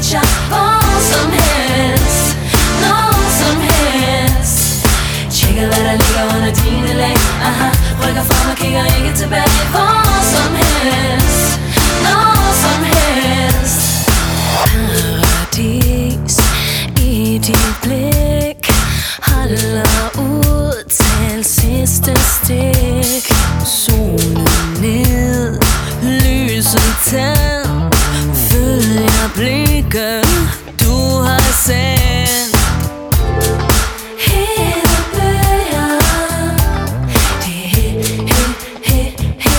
shot. Hvor som helst, når som helst. Tjekker hvad der ligger under dine lag. Aha, rykker frem og kigger ikke tilbage. Hvor som helst, når som helst. Paradis i dit blik, holder ud til sidste stik. Solen ned, lyset tændt, følger blikken du har sendt. Hele bølger, det er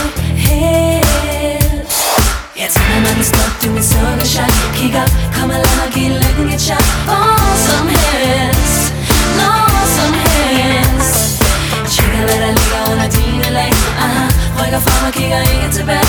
helt. Jeg tænder mig en stop, du er min sukkershot. Kig op, kom og lad mig give lykken et shot. Hvor som helst, når som helst. Tjekker hvad der ligger under dine lag. Aha, rykker frem og kigger ikke tilbage.